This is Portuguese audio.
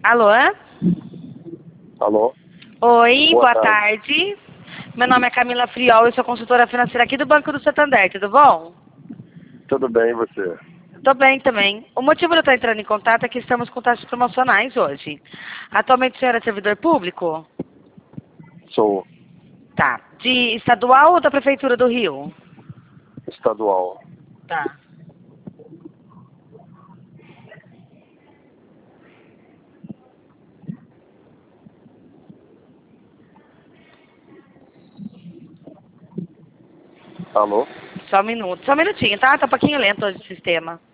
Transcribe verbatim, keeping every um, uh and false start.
Alô? Alô? Oi, boa, Boa tarde. tarde. Meu nome é Camila Friol, eu sou consultora financeira aqui do Banco do Santander, tudo bom? Tudo bem, e você? Tô bem também. O motivo de eu estar entrando em contato é que estamos com taxas promocionais hoje. Atualmente o senhor é servidor público? Sou Tá. De estadual ou da Prefeitura do Rio? estadual. Tá. Alô? Só um minuto. Só um minutinho, tá? Tá um pouquinho lento hoje o sistema.